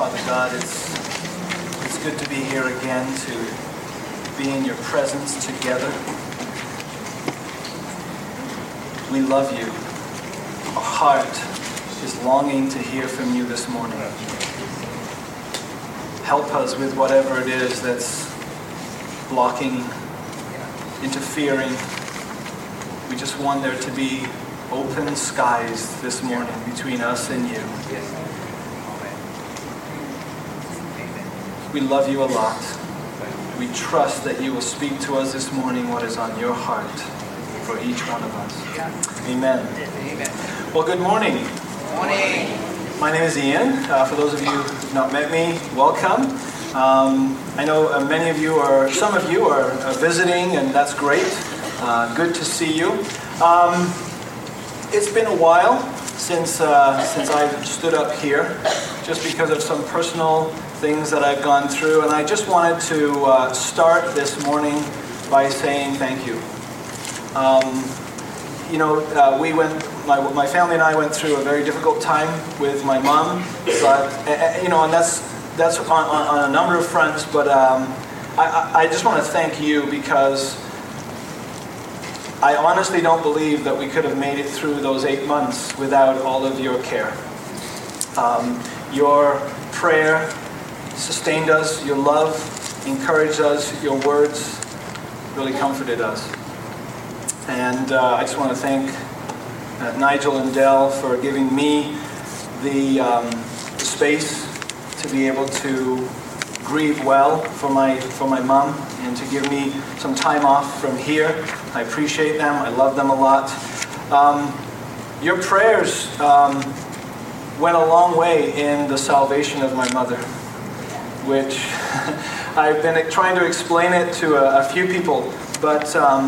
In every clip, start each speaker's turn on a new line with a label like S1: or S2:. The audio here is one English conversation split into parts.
S1: Father God. It's good to be here again, to be in your presence together. We love you. Our heart is longing to hear from you this morning. Help us with whatever it is that's blocking, interfering. We just want there to be open skies this morning between us and you. We love you a lot. We trust that you will speak to us this morning what is on your heart for each one of us. Amen. Well, good morning.
S2: Morning.
S1: My name is Ian. For those of you who have not met me, welcome. I know some of you are visiting, and that's great. Good to see you. It's been a while since I've stood up here, just because of some personal things that I've gone through, and I just wanted to start this morning by saying thank you. My family and I went through a very difficult time with my mom, but and that's on a number of fronts. But I just want to thank you, because I honestly don't believe that we could have made it through those 8 months without all of your care. Your prayer sustained us. Your love encouraged us. Your words really comforted us. And I just want to thank Nigel and Dell for giving me the space to be able to grieve well for my mom, and to give me some time off from here. I appreciate them. I love them a lot. Your prayers went a long way in the salvation of my mother, which I've been trying to explain it to a few people. But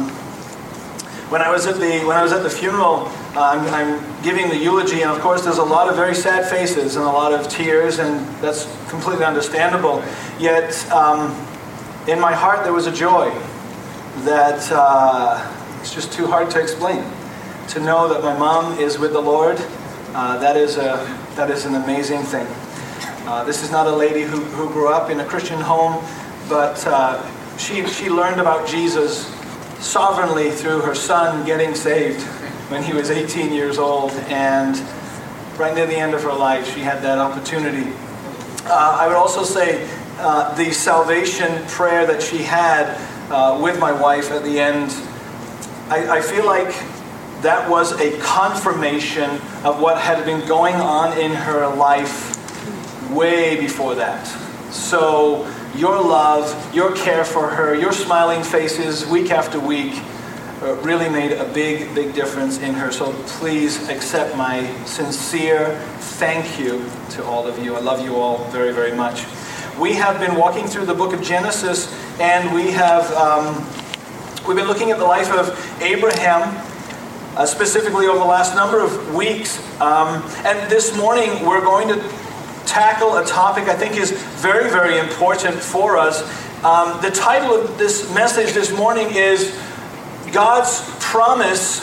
S1: when I was at the funeral, I'm giving the eulogy, and of course there's a lot of very sad faces and a lot of tears, and that's completely understandable. Yet in my heart there was a joy that it's just too hard to explain. To know that my mom is with the Lord, that is an amazing thing. This is not a lady who grew up in a Christian home, but she learned about Jesus sovereignly through her son getting saved when he was 18 years old, and right near the end of her life she had that opportunity. I would also say the salvation prayer that she had with my wife at the end, I feel like that was a confirmation of what had been going on in her life way before that. So your love, your care for her, your smiling faces week after week really made a big, big difference in her. So please accept my sincere thank you to all of you. I love you all very, very much. We have been walking through the book of Genesis, and we've been looking at the life of Abraham, specifically over the last number of weeks. And this morning we're going to tackle a topic I think is very, very important for us. The title of this message this morning is God's Promise,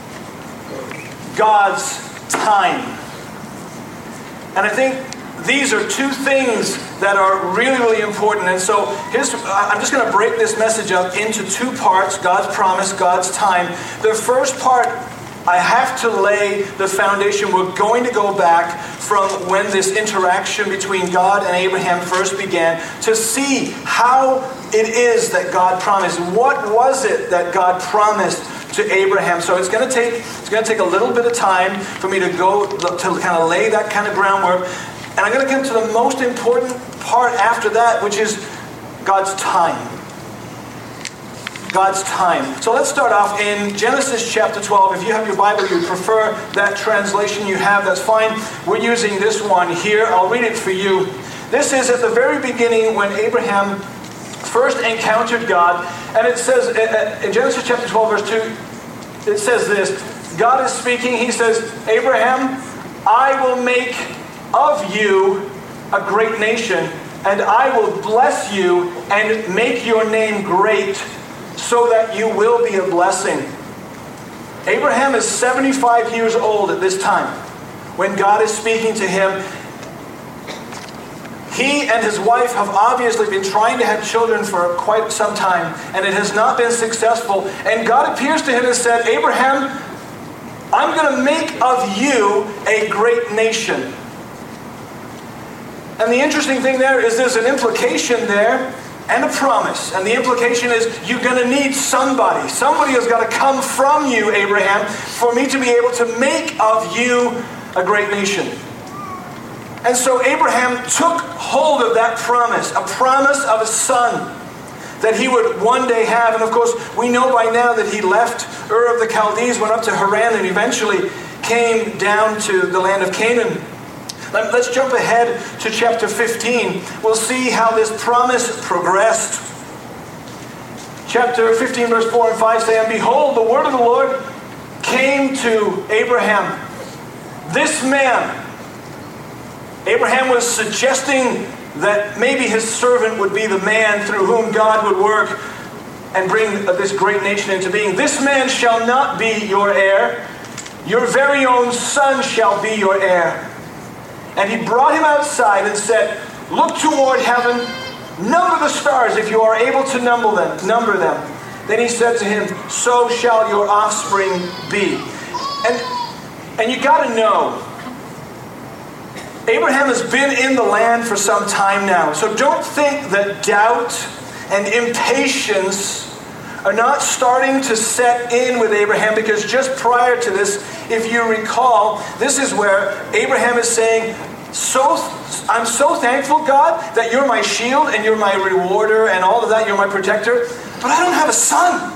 S1: God's Time. And I think these are two things that are really, really important. And so I'm just going to break this message up into two parts: God's promise, God's time. The first part, I have to lay the foundation. We're going to go back from when this interaction between God and Abraham first began, to see how it is that God promised. What was it that God promised to Abraham? So it's going to take a little bit of time for me to go to kind of lay that kind of groundwork. And I'm going to get to the most important part after that, which is God's time. God's time. So let's start off in Genesis chapter 12. If you have your Bible, you prefer that translation you have, that's fine. We're using this one here. I'll read it for you. This is at the very beginning when Abraham first encountered God. And it says, in Genesis chapter 12, verse 2, it says this. God is speaking. He says, Abraham, I will make of you a great nation, and I will bless you and make your name great, so that you will be a blessing. Abraham is 75 years old at this time when God is speaking to him. He and his wife have obviously been trying to have children for quite some time, and it has not been successful. And God appears to him and said, Abraham, I'm going to make of you a great nation. And the interesting thing there is there's an implication there and a promise. And the implication is you're going to need somebody. Somebody has got to come from you, Abraham, for me to be able to make of you a great nation. And so Abraham took hold of that promise, a promise of a son that he would one day have. And of course, we know by now that he left Ur of the Chaldees, went up to Haran, and eventually came down to the land of Canaan. Let's jump ahead to chapter 15. We'll see how this promise progressed. Chapter 15, verse 4 and 5 say, And behold, the word of the Lord came to Abraham. This man, Abraham was suggesting that maybe his servant would be the man through whom God would work and bring this great nation into being. This man shall not be your heir. Your very own son shall be your heir. And he brought him outside and said, Look toward heaven, number the stars if you are able to number them. Then he said to him, So shall your offspring be. And you got to know, Abraham has been in the land for some time now. So don't think that doubt and impatience are not starting to set in with Abraham, because just prior to this, if you recall, this is where Abraham is saying, I'm so thankful, God, that you're my shield and you're my rewarder and all of that, you're my protector, but I don't have a son.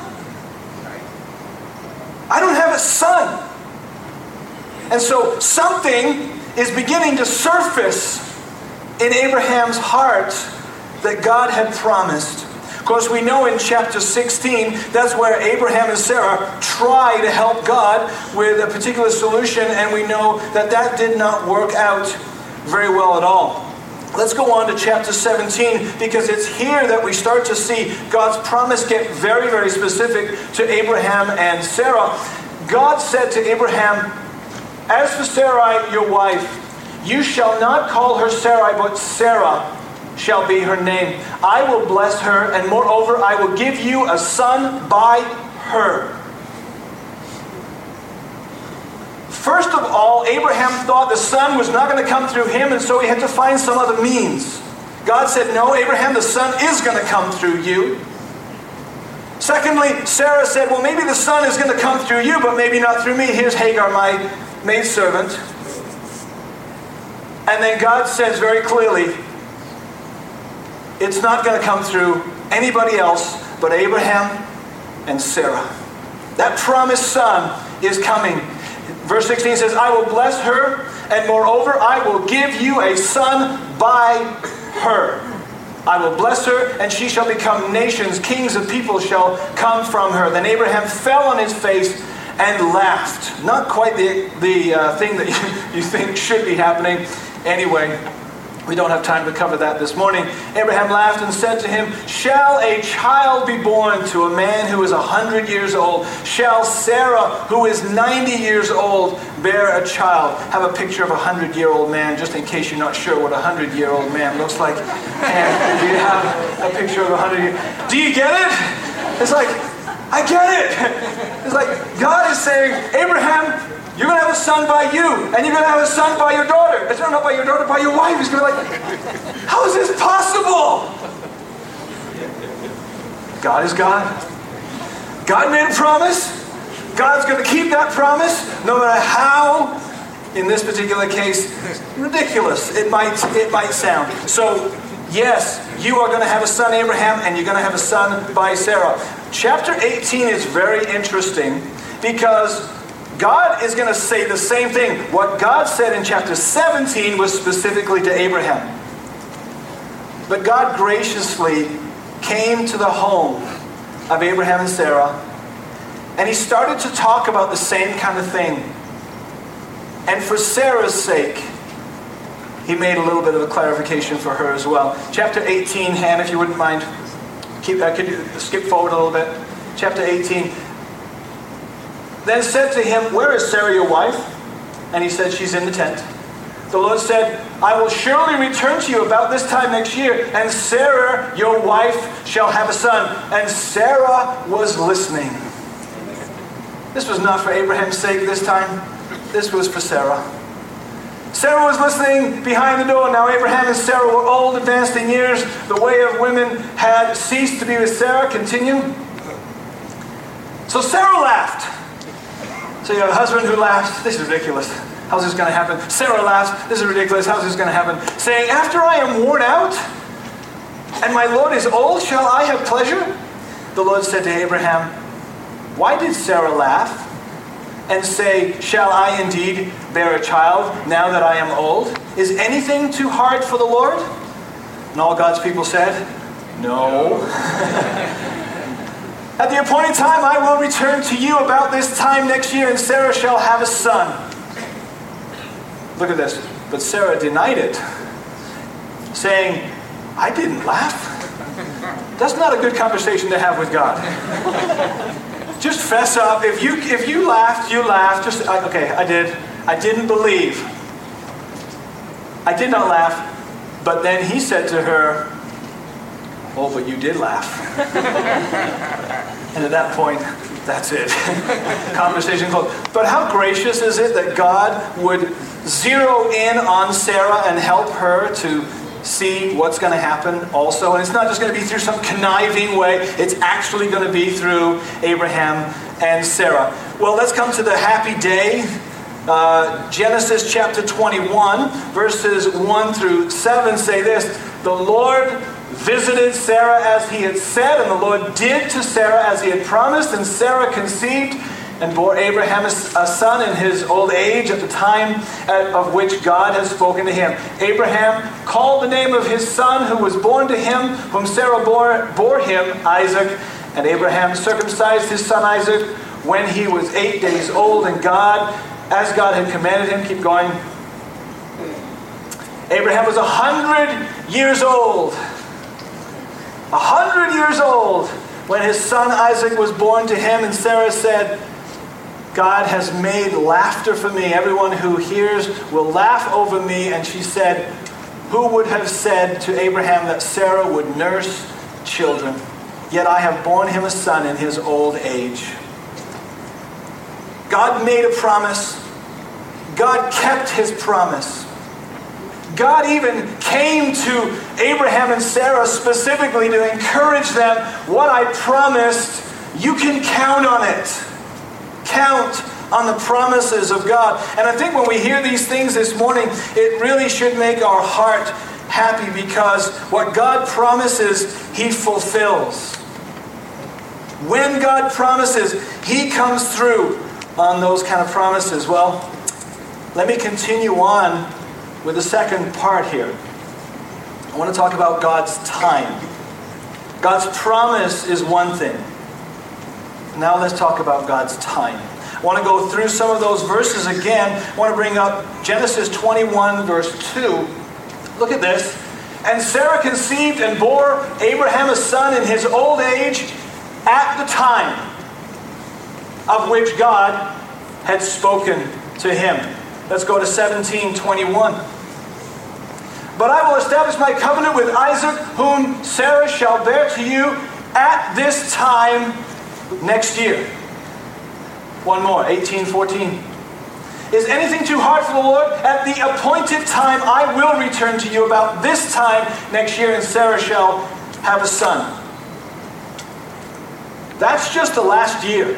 S1: I don't have a son. And so something is beginning to surface in Abraham's heart that God had promised. Of course, we know in chapter 16, that's where Abraham and Sarah try to help God with a particular solution, and we know that that did not work out very well at all. Let's go on to chapter 17, because it's here that we start to see God's promise get very, very specific to Abraham and Sarah. God said to Abraham, As for Sarai, your wife, you shall not call her Sarai, but Sarah shall be her name. I will bless her, and moreover, I will give you a son by her. First of all, Abraham thought the son was not going to come through him, and so he had to find some other means. God said, No, Abraham, the son is going to come through you. Secondly, Sarah said, Well, maybe the son is going to come through you, but maybe not through me. Here's Hagar, my maidservant. And then God says very clearly, it's not going to come through anybody else but Abraham and Sarah. That promised son is coming. Verse 16 says, I will bless her, and moreover, I will give you a son by her. I will bless her, and she shall become nations. Kings of people shall come from her. Then Abraham fell on his face and laughed. Not quite the thing that you think should be happening. Anyway, we don't have time to cover that this morning. Abraham laughed and said to him, Shall a child be born to a man who is 100 years old? Shall Sarah, who is 90 years old, bear a child? Have a picture of a 100-year-old man, just in case you're not sure what a 100-year-old man looks like. And do you have a picture of a 100-year-old? Do you get it? It's like, I get it. It's like God is saying, Abraham, you're going to have a son by you, and you're going to have a son by your daughter. It's not by your daughter, by your wife. He's going to be like, how is this possible? God is God. God made a promise. God's going to keep that promise, no matter how, in this particular case, ridiculous it might sound. So, yes, you are going to have a son, Abraham, and you're going to have a son by Sarah. Chapter 18 is very interesting because God is going to say the same thing. What God said in chapter 17 was specifically to Abraham. But God graciously came to the home of Abraham and Sarah, and he started to talk about the same kind of thing. And for Sarah's sake, he made a little bit of a clarification for her as well. Chapter 18, Hannah, if you wouldn't mind, could you skip forward a little bit? Chapter 18. Then said to him, Where is Sarah your wife? And he said, She's in the tent. the Lord said, I will surely return to you about this time next year, and Sarah, your wife, shall have a son. And Sarah was listening. This was not for Abraham's sake this time. This was for Sarah. Sarah was listening behind the door. Now Abraham and Sarah were old, advanced in years. The way of women had ceased to be with Sarah. Continue. So Sarah laughed. So you have a husband who laughs. This is ridiculous. How's this going to happen? Sarah laughs. This is ridiculous. How's this going to happen? Saying, after I am worn out and my Lord is old, shall I have pleasure? The Lord said to Abraham, why did Sarah laugh and say, shall I indeed bear a child now that I am old? Is anything too hard for the Lord? And all God's people said, no. At the appointed time I will return to you about this time next year, and Sarah shall have a son. Look at this. But Sarah denied it, saying, I didn't laugh. That's not a good conversation to have with God. Just fess up. If you laughed, you laughed. Just, okay, I did. I didn't believe. I did not laugh. But then he said to her, oh, but you did laugh. And at that point, that's it. Conversation closed. But how gracious is it that God would zero in on Sarah and help her to see what's going to happen also. And it's not just going to be through some conniving way. It's actually going to be through Abraham and Sarah. Well, let's come to the happy day. Genesis chapter 21, verses 1 through 7 say this. The Lord visited Sarah as he had said, and the Lord did to Sarah as he had promised, and Sarah conceived and bore Abraham a son in his old age at the time of which God had spoken to him. Abraham called the name of his son who was born to him, whom Sarah bore him, Isaac. And Abraham circumcised his son Isaac when he was 8 days old, and as God had commanded him. Keep going. Abraham was 100 years old. 100 years old when his son Isaac was born to him, and Sarah said, God has made laughter for me. Everyone who hears will laugh over me. And she said, who would have said to Abraham that Sarah would nurse children? Yet I have borne him a son in his old age. God made a promise. God kept his promise. God even came to Abraham and Sarah specifically to encourage them. What I promised, you can count on it. Count on the promises of God. And I think when we hear these things this morning, it really should make our heart happy, because what God promises, he fulfills. When God promises, he comes through on those kind of promises. Well, let me continue on with the second part here. I want to talk about God's time. God's promise is one thing. Now let's talk about God's time. I want to go through some of those verses again. I want to bring up Genesis 21, verse 2. Look at this. And Sarah conceived and bore Abraham a son in his old age at the time of which God had spoken to him. Let's go to 17:21. But I will establish my covenant with Isaac, whom Sarah shall bear to you at this time next year. One more, 18:14. Is anything too hard for the Lord? At the appointed time I will return to you about this time next year, and Sarah shall have a son. That's just the last year.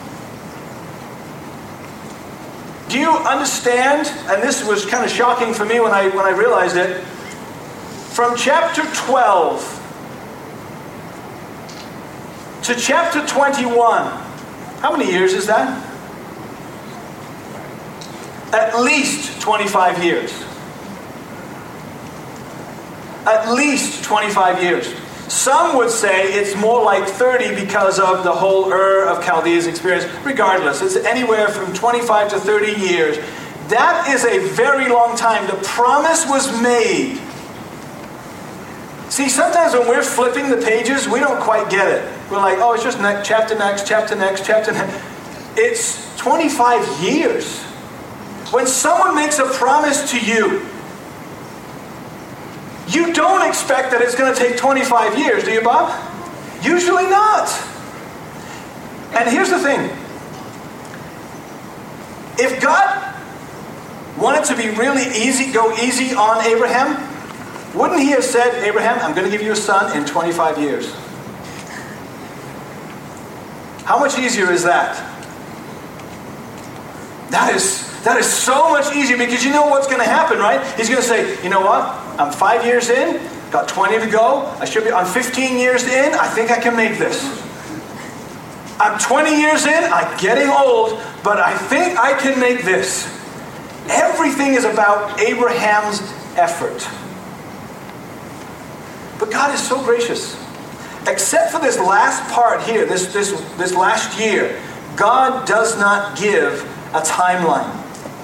S1: Do you understand? And this was kind of shocking for me when I realized it. From chapter 12 to chapter 21, how many years is that? At least 25 years. At least 25 years. Some would say it's more like 30 because of the whole Ur of Chaldea's experience. Regardless, it's anywhere from 25 to 30 years. That is a very long time. The promise was made. See, sometimes when we're flipping the pages, we don't quite get it. We're like, oh, it's just chapter next, chapter next, chapter next. It's 25 years. when someone makes a promise to you, you don't expect that it's going to take 25 years, do you, Bob? Usually not. And here's the thing. If God wanted to be really easy, go easy on Abraham, wouldn't he have said, Abraham, I'm going to give you a son in 25 years? How much easier is that? That is so much easier, because you know what's going to happen, right? He's going to say, you know what? I'm 5 years in, got 20 to go. I'm 15 years in, I think I can make this. I'm 20 years in, I'm getting old, but I think I can make this. Everything is about Abraham's effort. But God is so gracious. Except for this last part here, this last year, God does not give a timeline.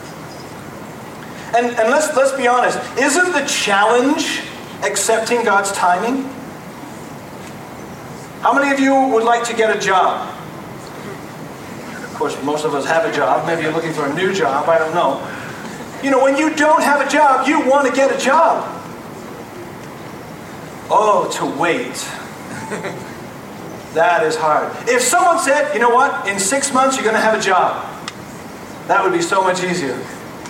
S1: And let's be honest, isn't the challenge accepting God's timing? How many of you would like to get a job? Of course, most of us have a job. Maybe you're looking for a new job, I don't know. You know, when you don't have a job, you want to get a job. Oh, to wait. That is hard. If someone said, you know what, in 6 months you're going to have a job, that would be so much easier.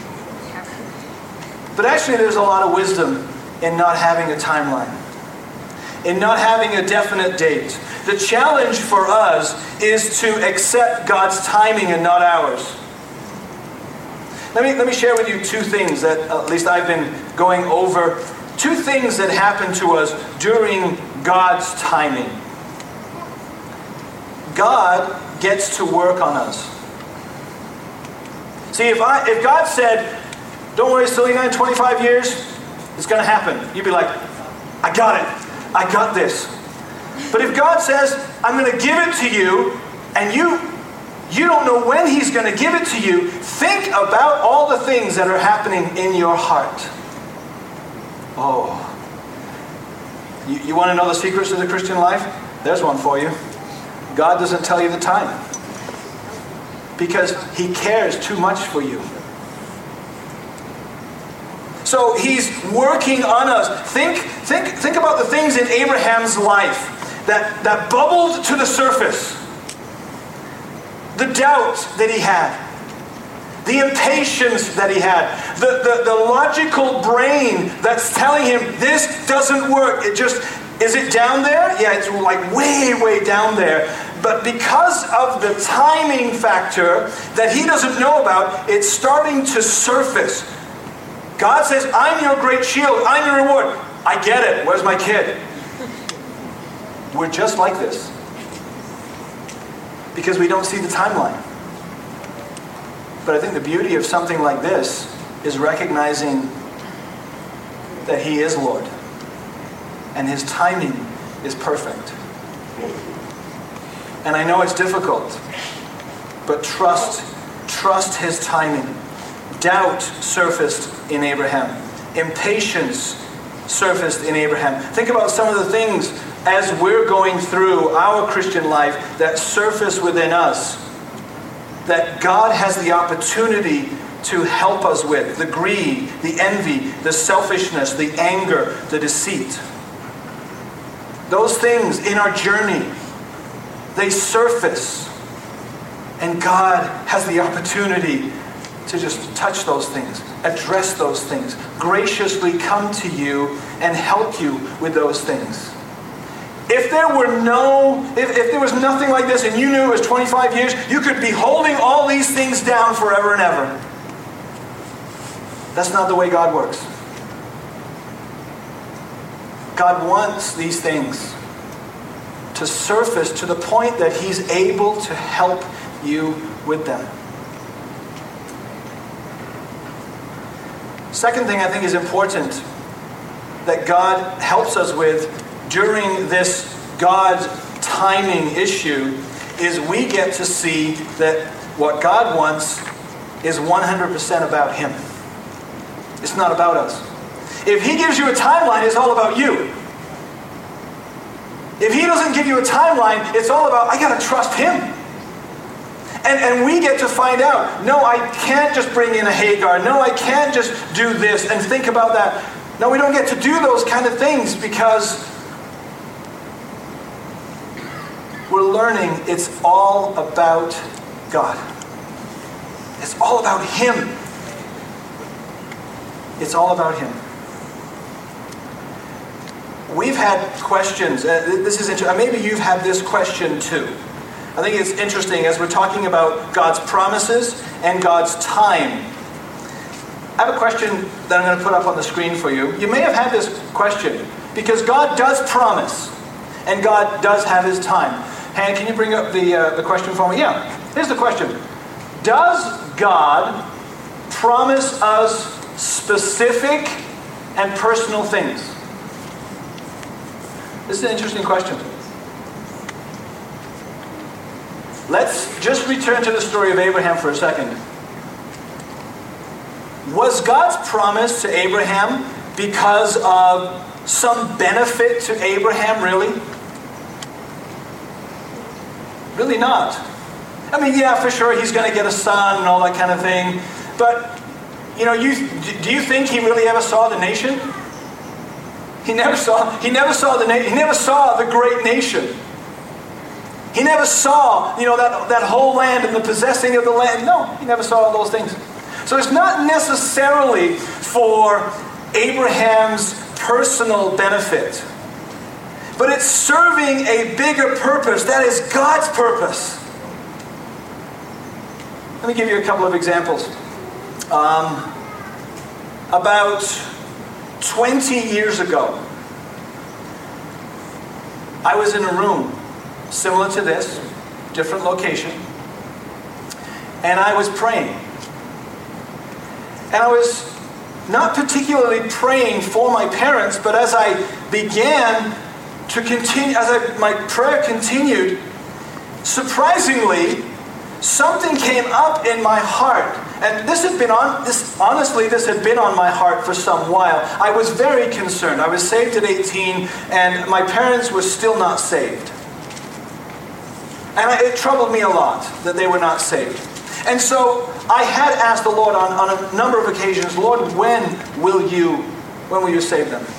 S1: But actually there's a lot of wisdom in not having a timeline, in not having a definite date. The challenge for us is to accept God's timing and not ours. Let me share with you two things that at least I've been going over. Two things that happen to us during God's timing. God gets to work on us. See, if God said, don't worry, Selena, in 25 years, it's going to happen. You'd be like, I got it. I got this. But if God says, I'm going to give it to you, and you don't know when He's going to give it to you, think about all the things that are happening in your heart. Oh. You want to know the secrets of the Christian life? There's one for you. God doesn't tell you the time, because He cares too much for you. So He's working on us. Think about the things in Abraham's life that bubbled to the surface. The doubt that he had. The impatience that he had. The logical brain that's telling him this doesn't work. Is it down there? Yeah, it's like way, way down there. But because of the timing factor that he doesn't know about, it's starting to surface. God says, I'm your great shield. I'm your reward. I get it. Where's my kid? We're just like this. Because we don't see the timeline. But I think the beauty of something like this is recognizing that He is Lord. And His timing is perfect. And I know it's difficult, but trust His timing. Doubt surfaced in Abraham. Impatience surfaced in Abraham. Think about some of the things as we're going through our Christian life that surface within us, that God has the opportunity to help us with. The greed, the envy, the selfishness, the anger, the deceit. Those things in our journey, they surface. And God has the opportunity to just touch those things, address those things, graciously come to you and help you with those things. If there was nothing like this and you knew it was 25 years, you could be holding all these things down forever and ever. That's not the way God works. God wants these things to surface to the point that He's able to help you with them. Second thing I think is important that God helps us with during this God timing issue is we get to see that what God wants is 100% about Him. It's not about us. If He gives you a timeline, it's all about you. If He doesn't give you a timeline, it's all about, I got to trust Him. And we get to find out, no, I can't just bring in a Hagar. No, I can't just do this and think about that. No, we don't get to do those kind of things because we're learning it's all about God. It's all about Him. It's all about Him. We've had questions. This is interesting. Maybe you've had this question too. I think it's interesting as we're talking about God's promises and God's time. I have a question that I'm going to put up on the screen for you. You may have had this question because God does promise and God does have His time. Han, can you bring up the question for me? Yeah. Here's the question. Does God promise us specific and personal things? This is an interesting question. Let's just return to the story of Abraham for a second. Was God's promise to Abraham because of some benefit to Abraham, really? Really not. I mean, yeah, for sure, he's going to get a son and all that kind of thing. But, do you think he really ever saw the nation? He never saw the nation. He never saw the great nation. He never saw, that whole land and the possessing of the land. No, he never saw all those things. So it's not necessarily for Abraham's personal benefit. But it's serving a bigger purpose. That is God's purpose. Let me give you a couple of examples. About 20 years ago, I was in a room similar to this, different location, and I was praying. And I was not particularly praying for my parents, but as I began to continue, my prayer continued, surprisingly, something came up in my heart. And this had been on my heart for some while. I was very concerned. I was saved at 18, and my parents were still not saved. And it troubled me a lot that they were not saved. And so I had asked the Lord on a number of occasions, Lord, when will you save them?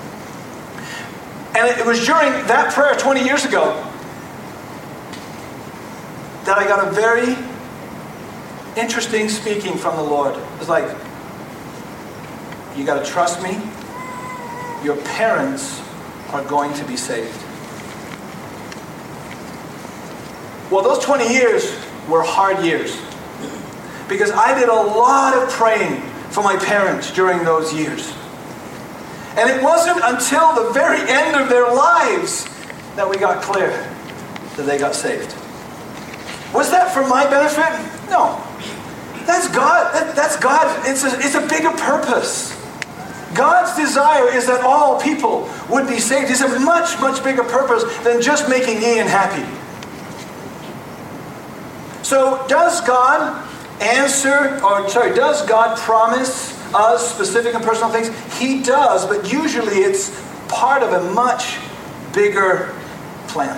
S1: And it was during that prayer 20 years ago that I got a very interesting speaking from the Lord. It was like, you got to trust me. Your parents are going to be saved. Well, those 20 years were hard years because I did a lot of praying for my parents during those years. And it wasn't until the very end of their lives that we got clear that they got saved. Was that for my benefit? No. That's God. That's God. It's a bigger purpose. God's desire is that all people would be saved. It's a much, much bigger purpose than just making Ian happy. So does God promise us specific and personal things? He does, but usually it's part of a much bigger plan.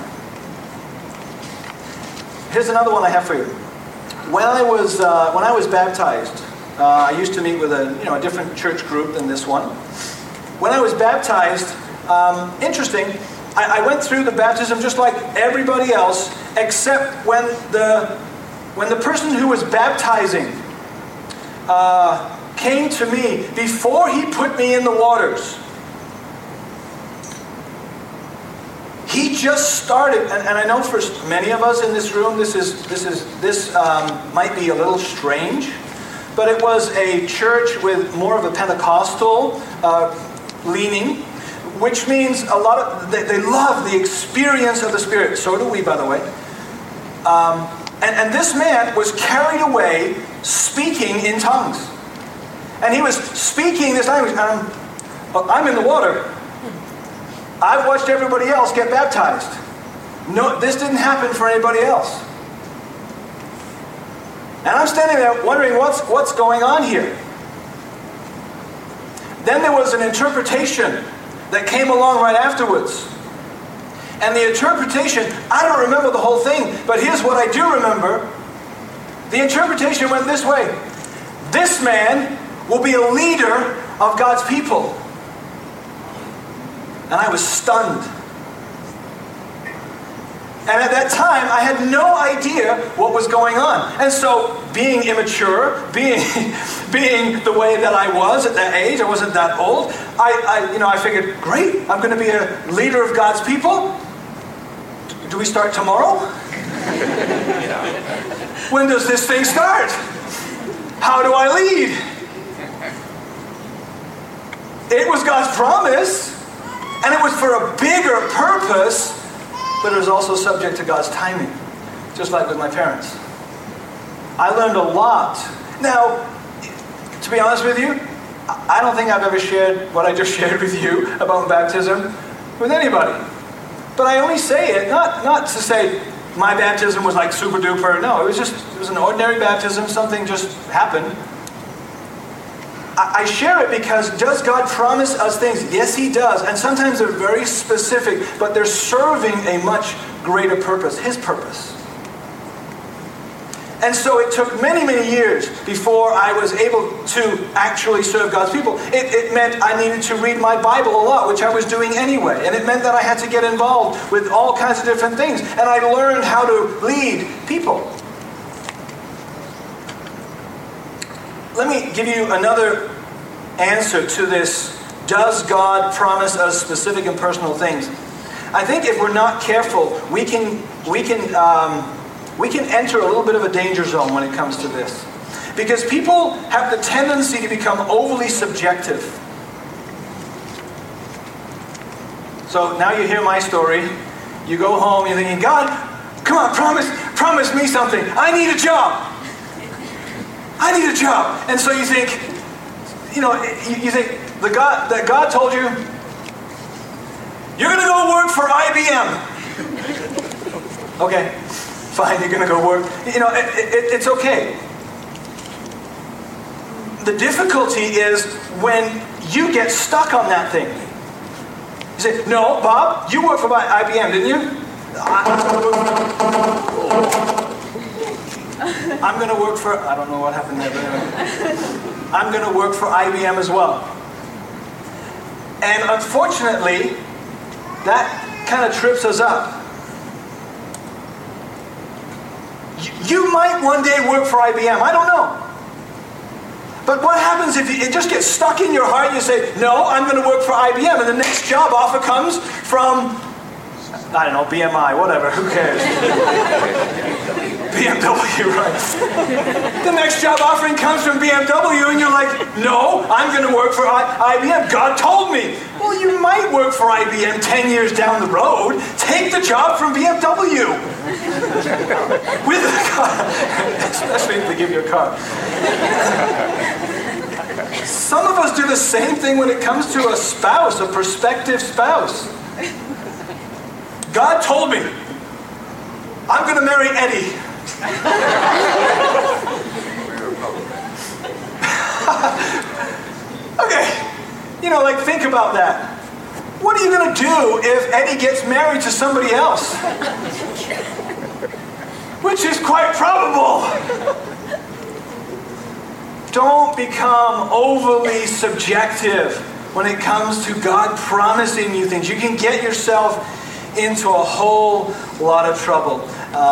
S1: Here's another one I have for you. When I was baptized, I used to meet with a different church group than this one. When I was baptized, interesting, I went through the baptism just like everybody else, except when the person who was baptizing came to me before he put me in the waters. He just started, and I know for many of us in this room, this might be a little strange, but it was a church with more of a Pentecostal leaning, which means they love the experience of the Spirit. So do we, by the way. And this man was carried away speaking in tongues. And he was speaking this language. I'm in the water. I've watched everybody else get baptized. No, this didn't happen for anybody else. And I'm standing there wondering what's going on here. Then there was an interpretation that came along right afterwards. And the interpretation, I don't remember the whole thing, but here's what I do remember. The interpretation went this way. This man will be a leader of God's people. And I was stunned. And at that time, I had no idea what was going on. And so, being immature, being the way that I was at that age, I wasn't that old, I figured, great, I'm going to be a leader of God's people. Do we start tomorrow? When does this thing start? How do I lead? It was God's promise, and it was for a bigger purpose, but it was also subject to God's timing, just like with my parents. I learned a lot. Now, to be honest with you, I don't think I've ever shared what I just shared with you about baptism with anybody. But I only say it, not to say my baptism was like super duper. No, it was an ordinary baptism. Something just happened. I share it because does God promise us things? Yes, He does. And sometimes they're very specific, but they're serving a much greater purpose, His purpose. And so it took many, many years before I was able to actually serve God's people. It meant I needed to read my Bible a lot, which I was doing anyway. And it meant that I had to get involved with all kinds of different things. And I learned how to lead people. Let me give you another answer to this. Does God promise us specific and personal things? I think if we're not careful, we can enter a little bit of a danger zone when it comes to this. Because people have the tendency to become overly subjective. So now you hear my story. You go home, you're thinking, God, come on, promise me something. I need a job. I need a job. And so you think, you think that God told you, you're going to go work for IBM. Okay, fine, you're going to go work. It's okay. The difficulty is when you get stuck on that thing. You say, no, Bob, you work for IBM, didn't you? I'm going to work for, I don't know what happened there, but anyway. I'm going to work for IBM as well. And unfortunately, that kind of trips us up. You might one day work for IBM, I don't know. But what happens if it just gets stuck in your heart and you say, no, I'm going to work for IBM, and the next job offer comes from, I don't know, BMI, whatever, who cares? BMW, right? The next job offering comes from BMW and you're like, no, I'm going to work for IBM. God told me. Well, you might work for IBM 10 years down the road. Take the job from BMW. With a car. Especially if they give you a car. Some of us do the same thing when it comes to a spouse, a prospective spouse. God told me, I'm going to marry Eddie. Okay, think about that. What are you going to do if Eddie gets married to somebody else? Which is quite probable. Don't become overly subjective when it comes to God promising you things. You can get yourself into a whole lot of trouble.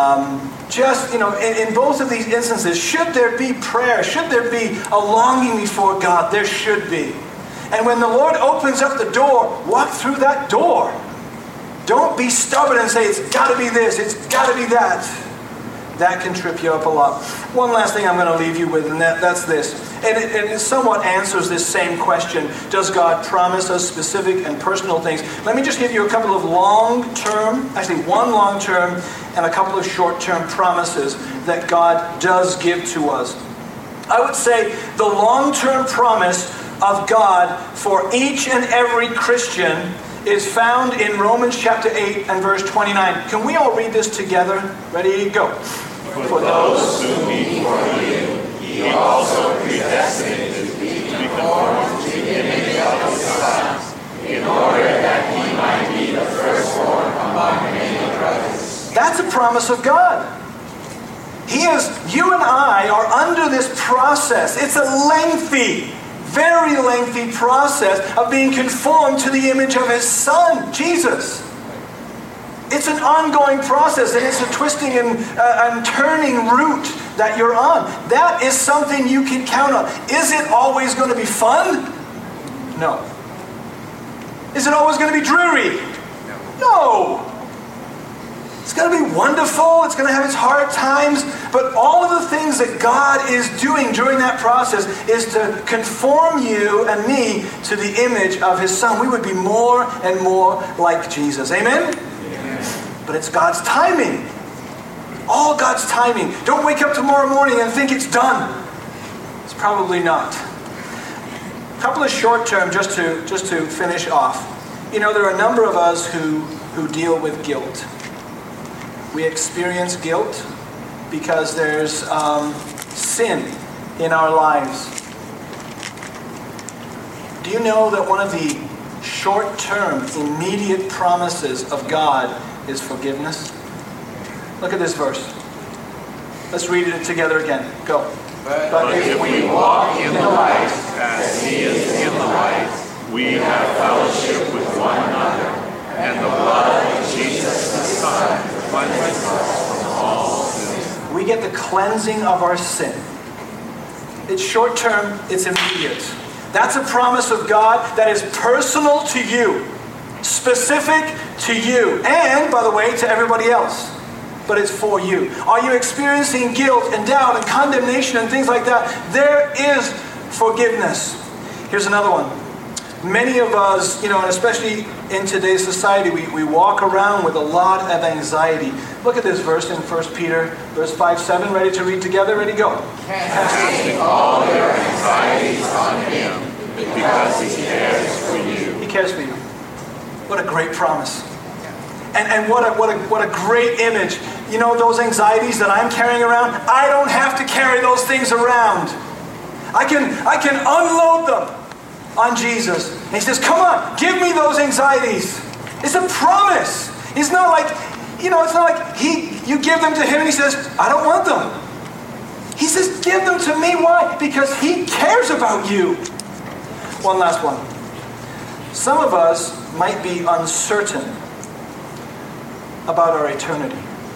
S1: In both of these instances, should there be prayer? Should there be a longing before God? There should be. And when the Lord opens up the door, walk through that door. Don't be stubborn and say, it's got to be this, it's got to be that. That can trip you up a lot. One last thing I'm going to leave you with, and that's this. And it somewhat answers this same question. Does God promise us specific and personal things? Let me just give you a couple of one long-term and a couple of short-term promises that God does give to us. I would say the long-term promise of God for each and every Christian is found in Romans chapter 8 and verse 29. Can we all read this together? Ready? Go.
S2: For those who foreknew, He also predestinated to be conformed to the image of His Son, in order that He might be the firstborn among many brothers.
S1: That's a promise of God. You and I are under this process. It's a lengthy, very lengthy process of being conformed to the image of His Son, Jesus. It's an ongoing process, and it's a twisting and turning route that you're on. That is something you can count on. Is it always going to be fun? No. Is it always going to be dreary? No. It's going to be wonderful. It's going to have its hard times. But all of the things that God is doing during that process is to conform you and me to the image of His Son. We would be more and more like Jesus. Amen? But it's God's timing. All God's timing. Don't wake up tomorrow morning and think it's done. It's probably not. A couple of short term, just to finish off. There are a number of us who deal with guilt. We experience guilt because there's sin in our lives. Do you know that one of the short-term, immediate promises of God is forgiveness? Look at this verse. Let's read it together again. Go.
S2: But if we walk in the light as He is in the light, we have fellowship with one another, and the blood of Jesus the Son cleanses us from all sin.
S1: We get the cleansing of our sin. It's short-term, it's immediate. That's a promise of God that is personal to you, specific to you, and, by the way, to everybody else. But it's for you. Are you experiencing guilt and doubt and condemnation and things like that? There is forgiveness. Here's another one. Many of us, and especially in today's society, we walk around with a lot of anxiety. Look at this verse in 1 Peter, verse 5-7. Ready to read together? Ready, go.
S2: Casting all your anxieties on Him, because He cares for you.
S1: He cares for you. What a great promise. And what a great image. Those anxieties that I'm carrying around, I don't have to carry those things around. I can unload them on Jesus. And He says, come on, give me those anxieties. It's a promise. It's not like, you give them to Him and He says, I don't want them. He says, give them to me. Why? Because He cares about you. One last one. Some of us might be uncertain about our eternity.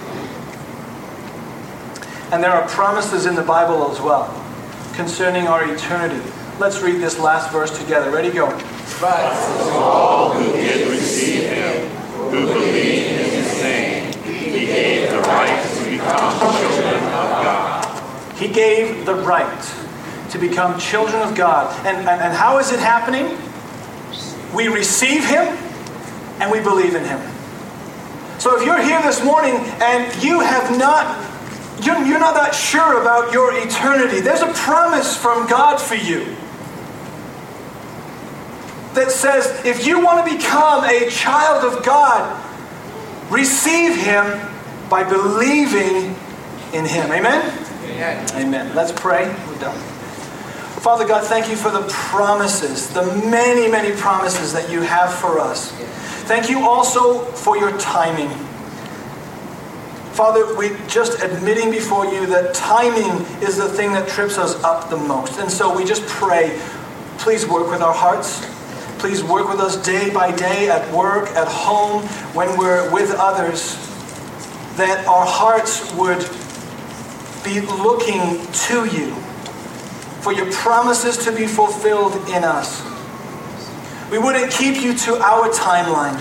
S1: And there are promises in the Bible as well concerning our eternity. Let's read this last verse together. Ready, go.
S2: But to all who did receive Him, who believed in His name, He gave the right to become children of God.
S1: He gave the right to become children of God. And how is it happening? We receive Him and we believe in Him. So if you're here this morning and you're not that sure about your eternity, there's a promise from God for you that says if you want to become a child of God, receive Him by believing in Him. Amen? Amen. Let's pray. We're done. Father God, thank You for the promises, the many, many promises that You have for us. Thank You also for Your timing. Father, we're just admitting before You that timing is the thing that trips us up the most. And so we just pray, please work with our hearts. Please work with us day by day at work, at home, when we're with others, that our hearts would be looking to You for Your promises to be fulfilled in us. We wouldn't keep You to our timeline.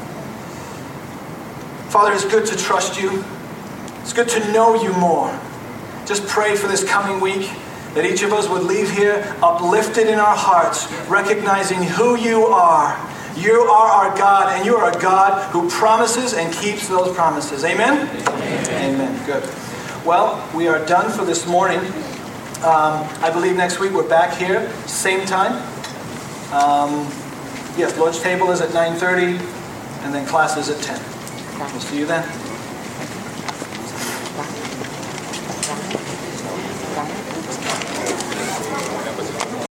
S1: Father, it's good to trust You. It's good to know You more. Just pray for this coming week that each of us would leave here uplifted in our hearts, recognizing who You are. You are our God, and You are a God who promises and keeps those promises. Amen? Amen. Good. Well, we are done for this morning. I believe next week we're back here, same time. Yes, lunch table is at 9:30, and then class is at 10. We'll see you then.